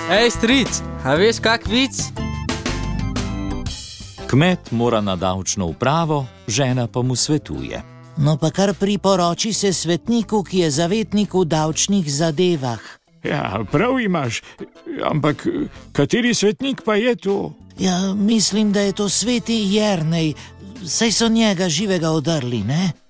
Ej, stric, a veš kak vic? Kmet mora na davčno upravo, žena pa mu svetuje. No pa kar priporoči se svetniku, ki je zavetnik v davčnih zadevah. Ja, prav imaš, ampak kateri svetnik pa je to? Ja, mislim, da je to sveti Jernej, saj so njega živega odrli, ne?